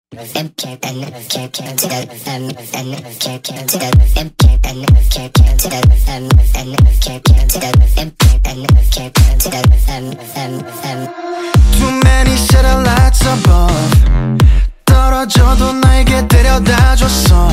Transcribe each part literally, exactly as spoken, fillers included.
Too many satellites above 떨어져도 나에게 데려다줬어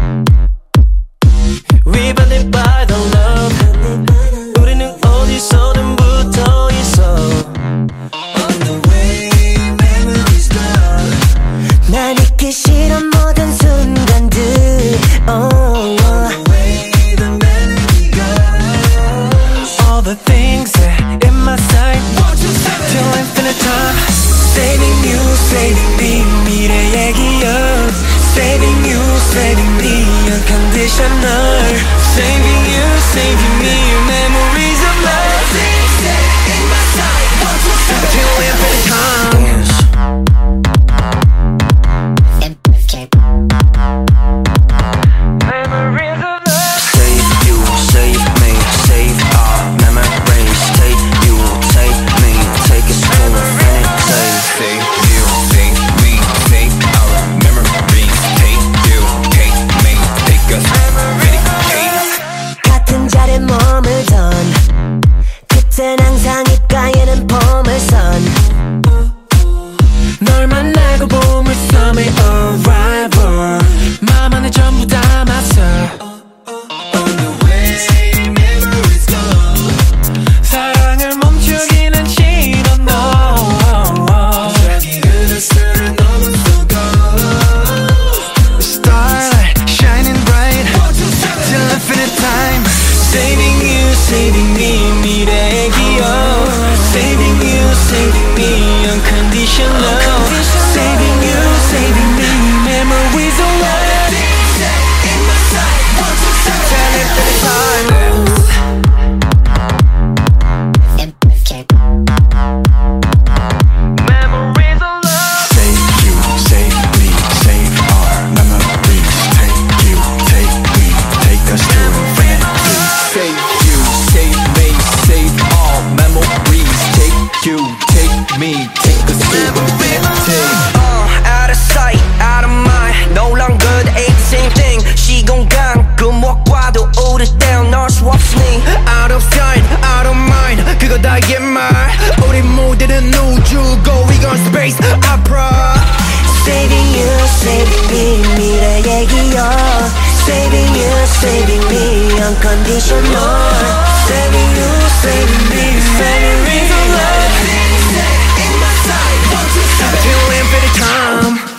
We blinded by the love 우리는 어디서든 붙어 있어 On the way, memories gone 날 잊기 싫은 모든 순간들 oh. On the way, the melody goes All the things that in my sight Till infinite time Saving you, saving me 미래의 기억 Saving you, saving me Unconditional Saving you, saving me Memories of love In my sight Till infinite times Memories of love Save you, save me Save our memories Take you, take me Take us to infinite Save, save you, save me Save our memories Take you, take me Take us meditate 같은 자리에 머물던 그땐 항상 입가에는 보물선 널 만나고 보물섬의 arrival 맘 안에 전부 담았어 On the way, memories go 사랑을 멈추기는 싫어 no 저기 그릇을 넘어서 go Starlight shining bright Till infinite time Saving you, saving me 미래의 기억 Saving you, saving me Unconditional Saving you, saving me Memories of love Till infinite time Memories of love Save you, save me Save our memories Take you, take me Take us to infinity Save you, save me Save all memories Take you, take me Take us to infinity uh, Out of sight, out of mind No longer the ain't the same thing 시공간 금옥과도 오래된 널 수 없으니 Out of sight, out of mind 그거 다 옛말 우리 모두는 우주고 We gon' space opera Saving you, saving me 미래의 기억 Saving you, saving me Unconditional Saving you, saving me Memories of love In my sight Till infinite time